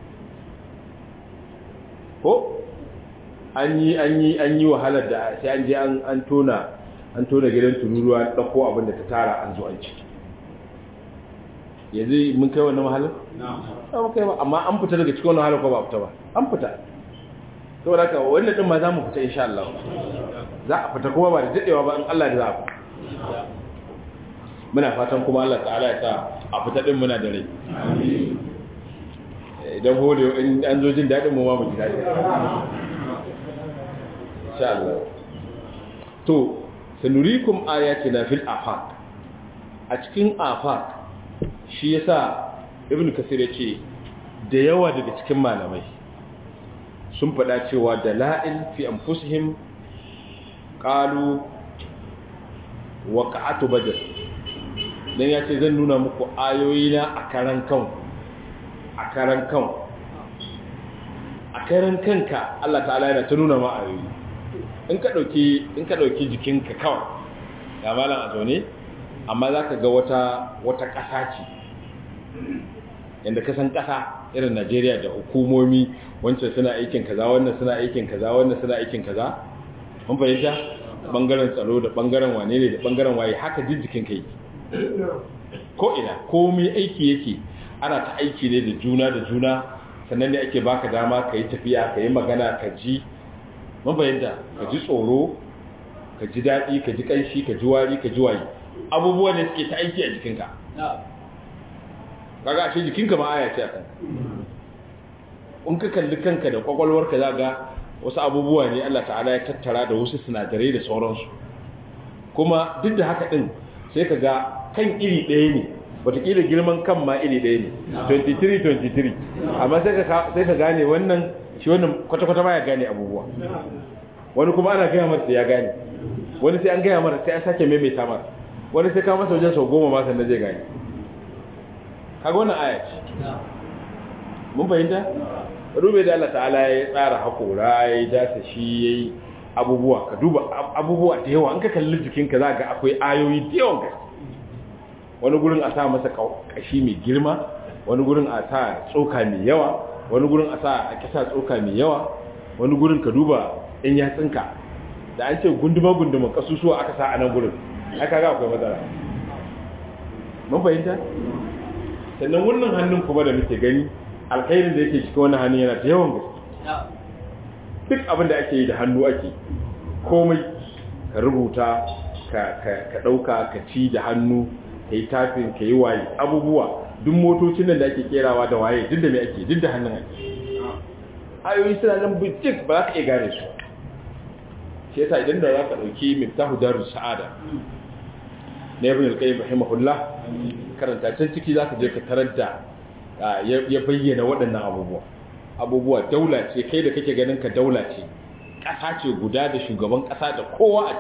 Ko an yi wahalar da sai an je an tona gidan tururuwa ɗauko abin da ta tara an zo an ci. Yanzu mun kai wannan wahalar? Mun kai ba, amma an fita daga cikin wannan wahalar ko ba fita ba? An fita. Saboda haka wannan din ma za mu fita insha Allah. Za a fita kuma ba da dadewa ba in Allah da za a fita. Muna fatan kuma Allah ta'ala ya sa a fita din muna da rai. Idan hole in an zo jin dadin mu ma mu ji dadi. Insha Allah. To, sanurikum ayatina fil afaq. A cikin afaq shi yasa Ibn Kasir yace da yawa daga cikin malamai sun faɗa cewa dala'il fi anfusihim qalu waqa'atu badr. Dan yace zan nuna muku ayoyina a karan kanka Allah ta'ala yana ta nuna ma ayoyi. In ka dauki jikinka kawai ya malam a zaune, amma zaka ga wata ƙasa ce yanda ka san ƙasa irin Najeriya da hukumomi, wancan suna aikin kaza, wannan suna aikin kaza, wannan suna aikin kaza. Mun fahimta bangaren tsaro da bangaren wane ne da bangaren waye, haka jikin kai ko ina komai aiki yake, ana ta aiki ne da juna sannan ne ake baka dama ka yi tafiya, ka yi magana, ka ji. Mun fahimta ka ji tsoro, ka ji daɗi, ka ji ƙanshi, ka ji wari, ka ji waye, abubuwan da suke ta aiki a jikinka. Kaga ashe jikinka ma aya ce a kan. In ka kalli kanka da kwakwalwarka za ga wasu abubuwa ne Allah ta'ala ya tattara da wasu sinadarai da sauransu. Kuma duk da haka din sai ka ga kan iri ɗaya ne, wataƙila girman kan ma iri ɗaya ne, 23 amma sai ka gane wannan shi wannan kwata-kwata ma ya gane abubuwa. Wani kuma ana gaya masa ya gane, wani sai an gaya masa sai an sake maimaita masa, wani sai ka masa wajen sau 10 ma sannan zai gane. Kaga wannan aya ce. Mun fahimta? Rube da Allah ta'ala ya tsara hakora, ya dasa shi, yayi abubuwa, ka duba abubuwa da yawa. An ka kalli jikinka za ga akwai ayoyi da yawan gaske. Wani gurin a sa masa kashi mai girma, wani gurin a sa tsoka mai yawa, wani gurin a kisa tsoka mai yawa, wani gurin ka duba in ya tsinka da an ce gunduma kasusuwa aka sa a nan gurin, aka ga akwai matsala. Mun fahimta? Sannan wannan hannun kuma da muke gani, alkhairin da yake cikin wannan hannun yana da yawan gaske. Duk abin da ake yi da hannu ake, komai ka rubuta, ka ɗauka, ka ci da hannu, ka yi tafin, ka yi waye, abubuwa. Duk motocin nan da ake kerawa da waye, duk da mai ake, duk da hannun ake. Ayoyi suna nan bincik, ba za ka iya gane su. Shi yasa idan da za ka ɗauki Miftahu Darus Sa'ada na Ibn al-Qayyim rahimahullah, karanta can ciki za ka je ka tarar da ya bayyana waɗannan abubuwa. Daula ce, kai da kake ganin ka daula ce, ƙasa ce guda da shugaban ƙasa da kowa a ciki,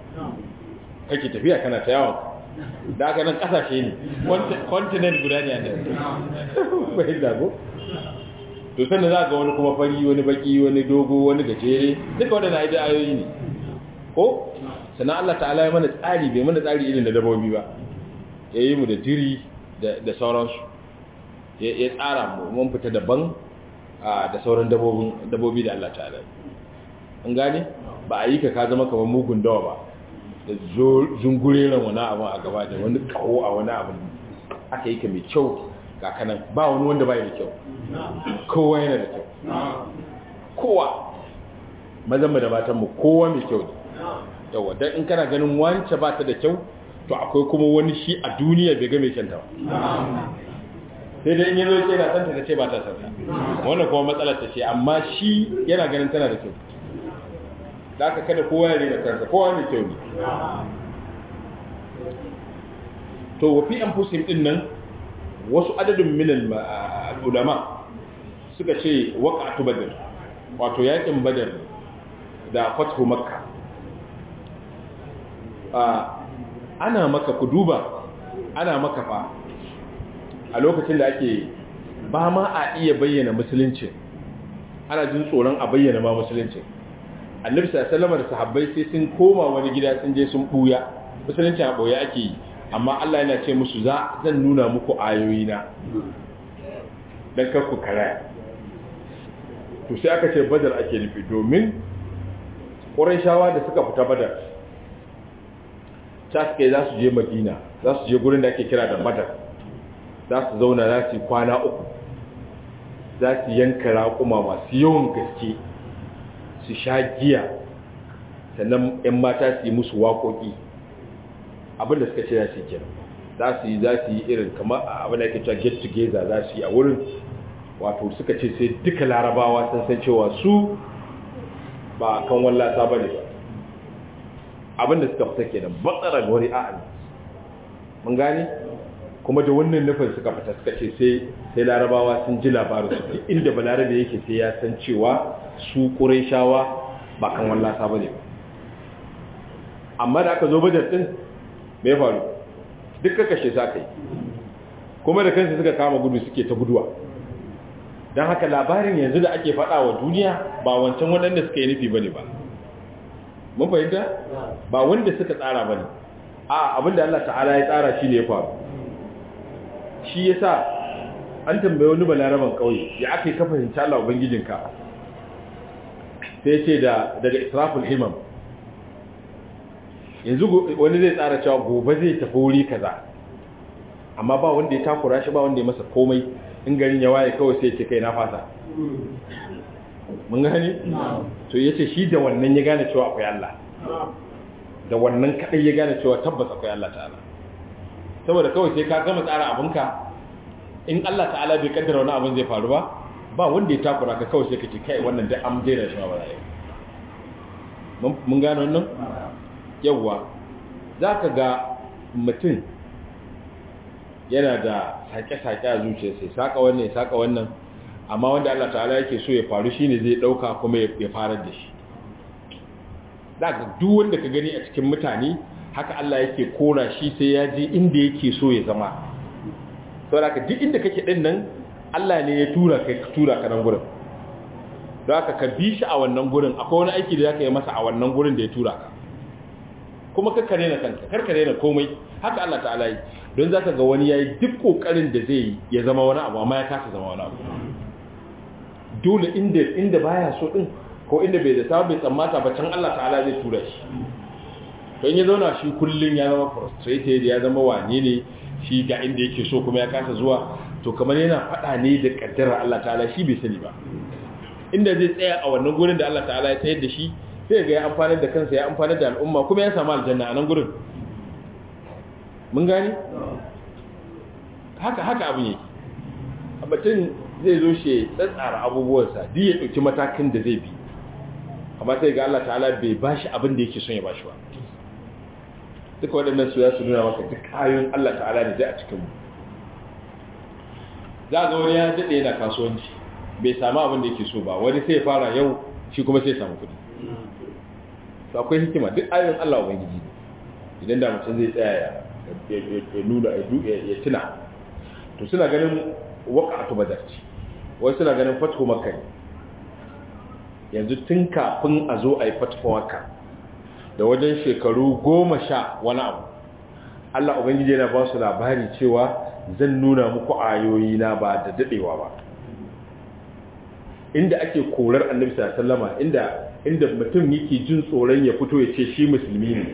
kake tafiya kana ta yawon da aka nan kasashe ne continent guda ne a nan bai dago to sannan za ga wani kuma fari wani baki wani dogo wani gajere duka waɗanda da ayoyi ne ko sannan Allah ta'ala ya mana tsari bai mana tsari irin da dabbobi ba ya yi mu da jiri da sauransu ya tsara mu mun fita daban da sauran dabbobi da Allah ta'ala an gane ba a yi ka zama kamar mugun dawa ba da zungureren wani abu a gaba da wani kawo a wani abu aka yi ka mai kyau ga kanan ba wani wanda bai da kyau kowa yana da kyau kowa mazanmu da matanmu kowa mai kyau ne yawa don in kana ganin wance ba ta da kyau to akwai kuma wani shi a duniya bai ga mai kyanta ba sai dai in yi zoce na santa ta ce ba ta santa wannan kuma matsalar ta ce amma shi yana ganin tana da kyau da aka kada kowa ya rena kansa kowa mai kyau ne to wafi an fusim din nan wasu adadin minal ulama suka ce waqa'atu badr wato yakin badar da fathu makka ana maka ku duba ana maka fa a lokacin da ake ba ma a iya bayyana musulunci ana jin tsoron a bayyana ma musulunci annabi sallallahu alaihi wasallam da sahabbai sai sun koma wani gida sun je sun buya musulunci a boye ake yi amma Allah yana ce musu zan nuna muku ayoyina dan kar ku karaya to sai aka ce badar ake nufi domin qurayshawa da suka fita badar ta suke za su je madina za su je gurin da ake kira da badar za su zauna za su yi kwana uku za su yanka raƙuma masu yawan gaske su sha giya sannan 'yan mata su yi musu waƙoƙi abinda suka ce za su yi kenan za su yi irin kamar abinda ake cewa get together za su yi a wurin wato suka ce sai duka larabawa sun san cewa su ba kan wallata ba ne ba abinda suka fita kenan batsara gori a'ani mun gane kuma da wannan nufin suka fita suka ce sai larabawa sun ji labarin su inda balarabe yake sai ya san cewa su ƙurayshawa ba kan wallata ba ne ba amma da aka zo badar din me faru duk ka kashe sa kai kuma da kansu suka kama gudu suke ta guduwa don haka labarin yanzu da ake faɗa wa duniya ba wancan waɗanda suka yi nufi ba ne ba mun fahimta ba wanda suka tsara ba ne a abinda Allah ta'ala ya tsara shi ne ya faru shi ya sa an tambaye wani balaraban ƙauye ya aka yi ka fahimci Allah ubangijinka sai ce daga israful himam yanzu wani zai tsara cewa gobe zai tafi wuri kaza amma ba wanda ya takura shi ba wanda ya masa komai in garin ya waye kawai sai ce kai na fasa mun gani to yace shi da wannan ya gane cewa akwai Allah da wannan kadai ya gane cewa tabbas akwai Allah ta'ala saboda kawai sai ka gama tsara abinka in Allah ta'ala bai kaddara wani abin zai faru ba wanda ya takura ka kawai sai ka ce kai wannan dai an daina shi ba zai mun gane wannan yawwa zaka ga mutum yana da sake-sake a zuciyarsa ya saka wannan ya saka wannan amma wanda Allah ta'ala yake so ya faru shine zai dauka kuma ya farar da shi zaka duk wanda ka gani a cikin mutane haka Allah yake kora shi sai ya je inda yake so ya zama saboda ka duk inda kake din nan Allah ne ya tura ka nan gurin don haka ka bi shi a wannan gurin akwai wani aiki da zaka yi masa a wannan gurin da ya tura ka kuma ka kare na kanka kar kare na komai haka Allah ta'ala yi don zaka ga wani yayi duk kokarin da zai yi ya zama wani abu amma ya kasa zama wani abu dole inda baya so din ko inda bai da bai tsammata ba can Allah ta'ala zai tura shi don ya zauna shi kullun ya zama frustrated ya zama wane ne shi ga inda yake so kuma ya kasa zuwa to kamar yana fada ne da kaddarar Allah ta'ala shi bai sani ba inda zai tsaya a wannan gurin da Allah ta'ala ya tsayar da shi sai ga ya amfanar da kansa ya amfanar da al'umma kuma ya samu aljanna a nan gurin mun gani haka abin yake mutum zai zo shi tsatsara abubuwansa duk ya ɗauki matakin da zai bi amma sai ga Allah ta'ala bai bashi abin da yake son ya bashi ba duka waɗannan su ya su nuna maka duk ayoyin Allah ta'ala ne zai a cikinmu za ga wani ya daɗe yana kasuwanci bai samu abin da yake so ba wani sai ya fara yau shi kuma sai ya samu kuɗi to akwai hikima duk ayoyin Allah ubangiji idan da mutum zai tsaya ya nuna ya tuna to suna ganin waqa'atu badar ce wai suna ganin fathu makka yanzu tun kafin a zo a yi fathu makka da wajen shekaru 10 wani abu Allah ubangiji yana ba su labari cewa zan nuna muku ayoyi na ba da dadewa ba inda ake korar annabi sallallahu alaihi wasallama inda mutum yake jin tsoron ya fito ya ce shi musulmi ne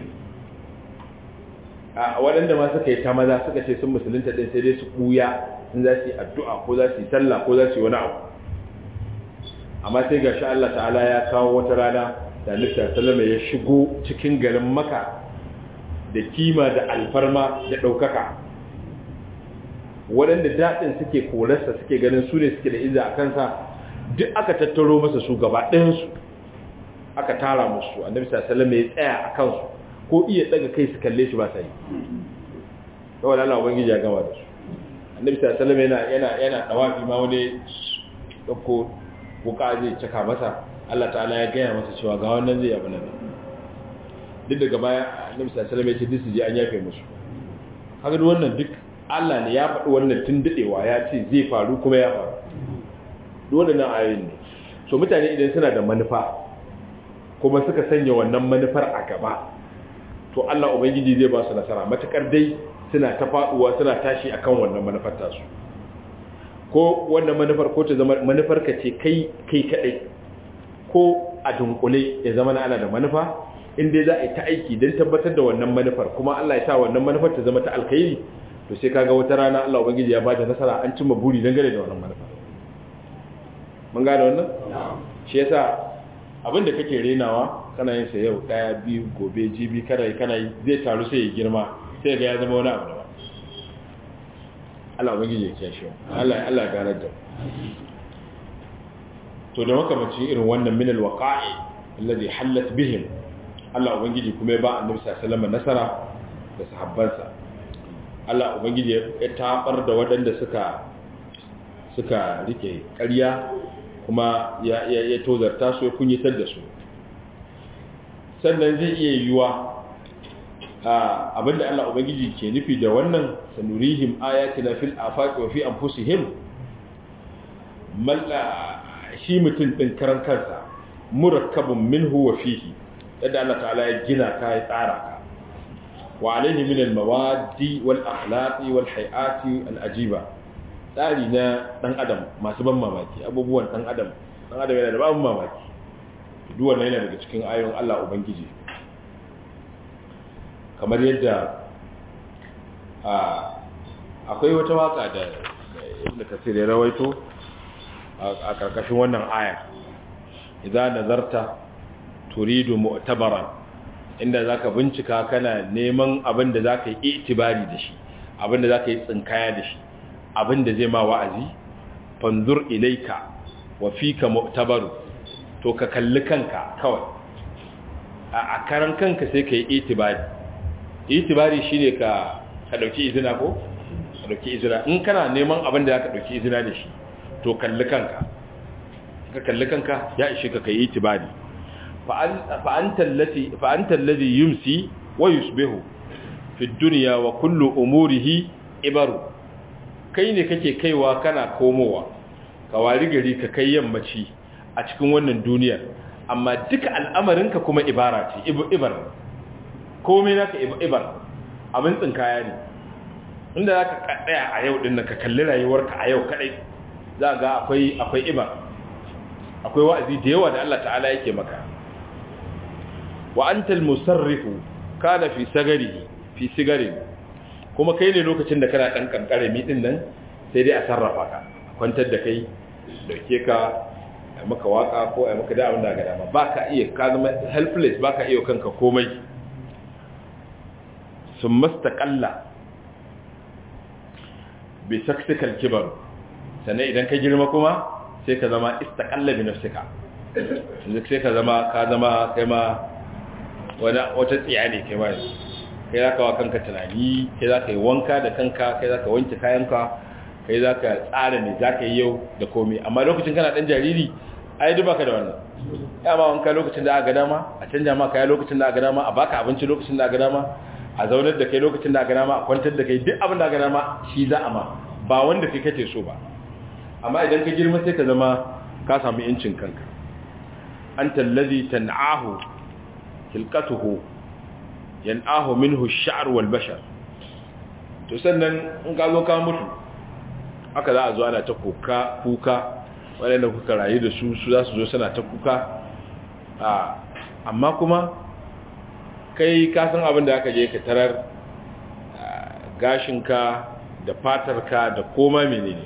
a waɗanda ma suka yi ta maza suka ce sun musulunta ɗin sai dai su ɓuya in za su yi addu'a ko za su yi sallah ko za su yi wani abu amma sai ga shi Allah ta'ala ya kawo wata rana da annabi sallallahu alaihi ya shigo cikin garin Makka da kima da alfarma da ɗaukaka waɗanda daɗin suke korarsa suke ganin su ne suke da iza a kansa duk aka tattaro masa su gaba ɗayansu aka tara musu annabi sallallahu alaihi ya tsaya a kansu ko iya daga kai su kalle shi ba sai saboda Allah ubangiji ya gama da su annabi sallallahu alaihi yana dawafi ma wani dauko wuka zai caka masa Allah ta'ala ya gaya masa cewa ga wannan zai abu nan duk daga baya annabi sallallahu alaihi ya ce duk su je an yafe musu kaga duk wannan duk Allah ne ya faɗi wannan tun dadewa ya ce zai faru kuma ya faru duk wannan ayoyin ne so mutane idan suna da manufa kuma suka sanya wannan manufar a gaba to Allah ubangiji zai ba su nasara matakar dai suna ta faduwa suna tashi akan wannan manufar tasu ko wannan manufar ko ta zama manufar ka ce kai kadai ko a dunkule ya zama ana da manufa in dai za a yi ta aiki don tabbatar da wannan manufar kuma Allah ya sa wannan manufar ta zama ta alkhairi to sai kaga wata rana Allah ubangiji ya ba da nasara an cimma buri dangane da wannan manufar mun gane wannan shi yasa abinda kake renawa kana yin sa yau daya biyu gobe jibi kana yi zai taru sai ya girma sai ga ya zama wani abu daban Allah ubangiji ya kiyaye Allah ya ganar da to da makamacin irin wannan min alwaqa'i alladhi hallat bihim Allah ubangiji kuma ya ba annabi sallallahu alaihi wasallam nasara da sahabbansa Allah ubangiji ya tabar da waɗanda suka rike ƙarya kuma ya tozarta su ya kunyatar da su sannan zai iya yiwuwa abinda Allah ubangiji ke nufi da wannan sanurihim ayatina fil afaqi wa fi anfusihim shi mutum din karan kansa murakkabun minhu wa fihi yadda Allah ta'ala ya gina ka ya tsara ka wa alayhi min al mawadi wal akhlaqi wal hayati al ajiba tsari na dan adam masu ban mamaki abubuwan dan adam yana da ban mamaki duk wannan yana daga cikin ayoyin Allah ubangiji kamar yadda akwai wata waka da Ibn Kathir ya rawaito a karkashin wannan aya idza nazarta turidu mu'tabaran inda zaka bincika kana neman abin da zaka yi itibari da shi abin da zaka yi tsinkaya da shi abin da zai ma wa'azi fanzur ilaika wa fika mu'tabaru to ka kalli kanka kawai a karan kanka sai ka yi itibari shine ka dauki izina ko ka dauki izina in kana neman abin da zaka dauki izina da shi to kalli kanka ya ishe ka kai itibari fa anta alladhi yumsi wa yusbihu fi dunya wa kullu umurihi ibaru kai ne kake kaiwa kana komowa ka wari gari ka kai yammaci a cikin wannan duniyar amma duka al'amarinka kuma ibara ce ibar komai naka ibar abin tsinkaya ne inda zaka tsaya a yau din ka kalli rayuwarka a yau kadai za ga akwai ibar akwai wa'azi da yawa da Allah ta'ala yake maka wa antal musarrifu kana fi sigarin kuma kai ne lokacin da kana dan kankarami din nan sai dai a sarrafa ka kwantar da kai dauke ka a maka waka ko a maka da abin da ga dama baka iya ka zama helpless baka iya kanka komai sun mastaqalla bi saktikal kibar sannan idan ka girma kuma sai ka zama istaqalla bi nafsika sai ka zama kai ma wata tsiya ne kai ma kai za ka wa kanka tunani kai za ka yi wanka da kanka kai za ka wanke kayanka kai za ka tsara ne za ka yi yau da komai amma lokacin kana ɗan jariri ai duba ka da wannan ya ba wanka lokacin da aka dama a canja ma kaya lokacin da aka dama a baka abinci lokacin da aka dama a zaunar da kai lokacin da aka dama a kwantar da kai duk abin da aka dama shi za a ma ba wanda kai kace so ba amma idan ka girma sai ka zama ka samu yancin kanka anta allazi tan'ahu hilqatuhu yan'ahu minhu ash-sha'r wal bashar to sannan in ka zo ka mutu haka za a zo ana ta kuka waɗanda kuka rayu da su za su zo suna ta kuka amma kuma kai kasan abin da aka je ka tarar gashinka da fatarka da koma menene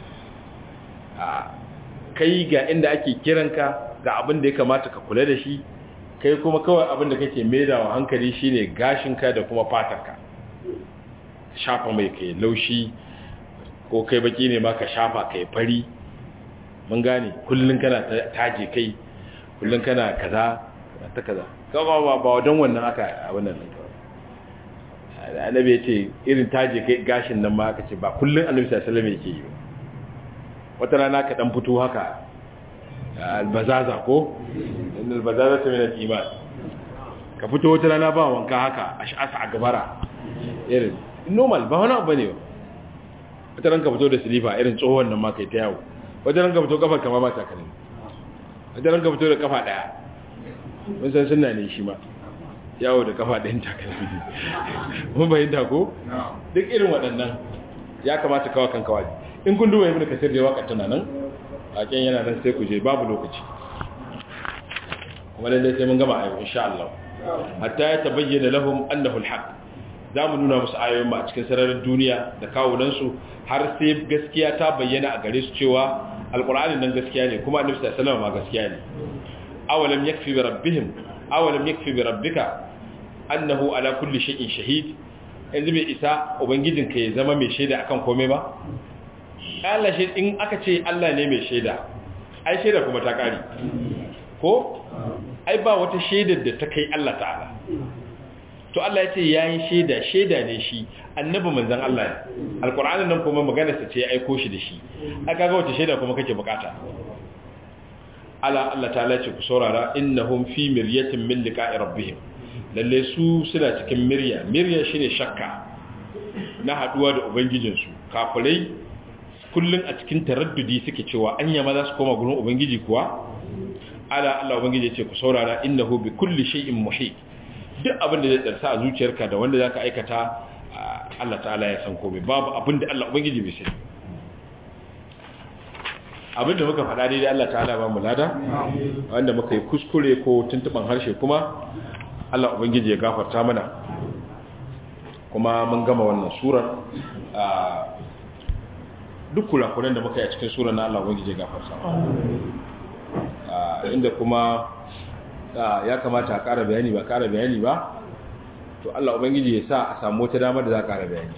kai ga inda ake kiranka ga abin da ya kamata ka kula da shi kai kuma kawai abin da kake maidawa hankali shine gashinka da kuma fatarka shafa mai kai laushi ko kai baki ne ma ka shafa kai fari mun gane kullun kana taje kai kullun kana kaza ta kaza kawai ba wajen wannan aka abin nan kawai annabi ya ce irin taje kai gashin nan ma aka ce ba kullun annabi sallallahu alaihi wasallam yake yi wata rana ka dan fito haka albazaza ko albazaza ta min al-iman ka fito wata rana ba wanka haka ash'asa a gabara irin normal ba wani abu ne ba wata ranka fito da silifa irin tsohon nan ma kai ta yawo wata ranka fito kafar kama ba takalmi wata ranka fito da kafa daya mun san sunna ne shi ma yawo da kafa dayan takalmi mun bayyana ko duk irin waɗannan ya kamata kawa kan kawai in kun duba ibnu kasir da waka tana nan hakin yana nan sai ku je babu lokaci kuma lalle sai mun gama ayo insha Allah hatta ya tabayyana lahum annahu al-haq za mu nuna musu ayoyin ba a cikin sararin duniya da kawunansu har sai gaskiya ta bayyana a gare su cewa alkur'ani nan gaskiya ne kuma annabi sallallahu alaihi wasallam ma gaskiya ne awalam yakfi bi rabbihim awalam yakfi bi rabbika annahu ala kulli shay'in shahid yanzu bai isa ubangijinka ya zama mai shaida akan komai ba Allah shi in aka ce Allah ne mai shaida ai shaida kuma ta kare ko ai ba wata shaidar da ta kai Allah ta'ala to Allah ya ce yayin shaida ne shi annabi manzon Allah ne alqur'anin nan kuma magana sa ce ya aiko shi da shi aka ga wata shaida kuma kake bukata Allah ta'ala ce ku saurara innahum fi miryatin min liqa'i rabbihim lalle su suna cikin mirya shine shakka na haduwa da ubangijin su kafirai kullun a cikin taraddudi suke cewa anya ma za su koma gurin ubangiji kuwa Allah ubangiji ya ce ku saurara innahu bi kulli shay'in muhit duk abin da zai tsarsa a zuciyarka da wanda za ka aikata Allah ta'ala ya san komai babu abin da Allah ubangiji bai sani abin da muka faɗa dai Allah ta'ala ba mu lada wanda muka yi kuskure ko tuntuban harshe kuma Allah ubangiji ya gafarta mana kuma mun gama wannan surar duk kurakuren da muka yi a cikin surar na Allah ubangiji ya gafarta inda kuma ya kamata a ƙara bayani ba to Allah ubangiji ya sa a samu wata damar da za a ƙara bayani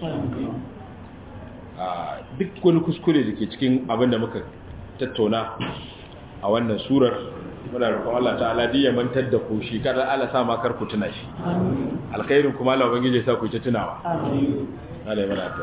duk wani kuskure da ke cikin abin da muka tattauna a wannan surar muna roƙon Allah ta'ala ya mantar da ku shi kada Allah sa ma kar ku tuna shi alkhairin kuma Allah ubangiji ya sa ku ta tunawa amin Allah ya mana ta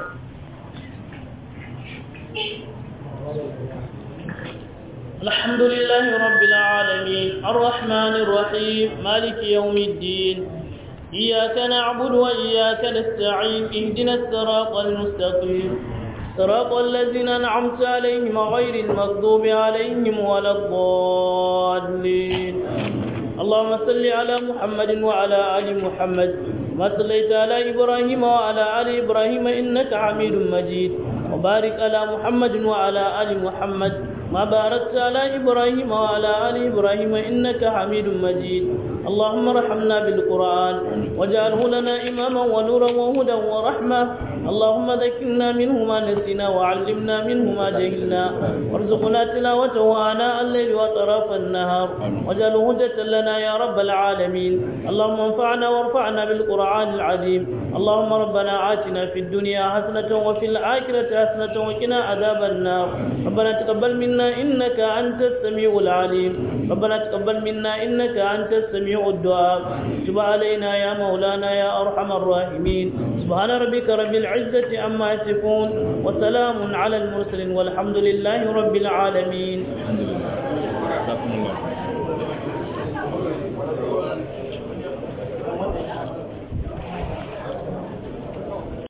الحمد لله رب العالمين الرحمن الرحيم مالك يوم الدين إياك نعبد وإياك نستعين اهدنا الصراط المستقيم صراط الذين أنعمت عليهم غير المغضوب عليهم ولا الضالين اللهم صل على محمد وعلى آل محمد ما صليت على إبراهيم وعلى آل إبراهيم إنك حميد مجيد وبارك على محمد وعلى آل محمد ما باركت على إبراهيم وعلى آل إبراهيم إنك حميد مجيد اللهم ارحمنا بالقرآن واجعله لنا إماما ونورا وهدى ورحمة اللهم ذكرنا منه ما نسينا وعلمنا منه ما جهلنا وارزقنا تلاوته آناء الليل وطرف النهار واجعله هدى لنا يا رب العالمين اللهم انفعنا وارفعنا بالقرآن العظيم اللهم ربنا آتنا في الدنيا حسنة وفي الآخرة حسنة وقنا عذاب النار ربنا تقبل منا إنك أنت السميع العليم ربنا تقبل منا إنك أنت السميع الدعاء تب علينا يا مولانا يا أرحم الراحمين سبحان ربك رب العزة عما يصفون وسلام على المرسلين والحمد لله رب العالمين. jazakumullah